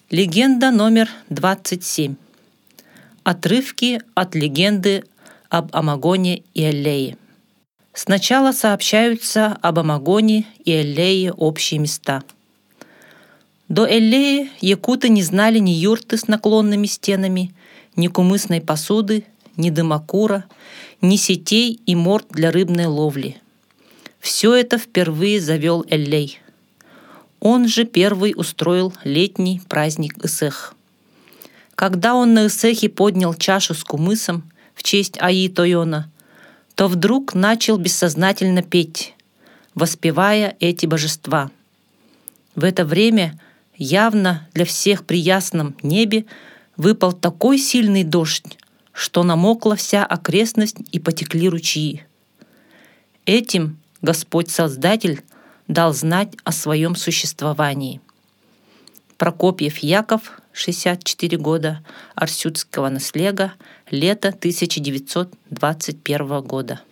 Легенда номер 27. Отрывки от легенды об Амагоне и Эллее. Сначала сообщаются об Амагоне и Эллее общие места. До Эллеи якуты не знали ни юрты с наклонными стенами, ни кумысной посуды, ни дымокура, ни сетей и морд для рыбной ловли. Все это впервые завел Эллей. Он же первый устроил летний праздник Исэх. Когда он на Исехе поднял чашу с кумысом в честь Аи-Тойона, то вдруг начал бессознательно петь, воспевая эти божества. В это время явно для всех при ясном небе выпал такой сильный дождь, что намокла вся окрестность и потекли ручьи. Этим Господь-Создатель дал знать о своем существовании. Прокопьев Яков, 64 года, Арсютского наслега, лето 1921 года.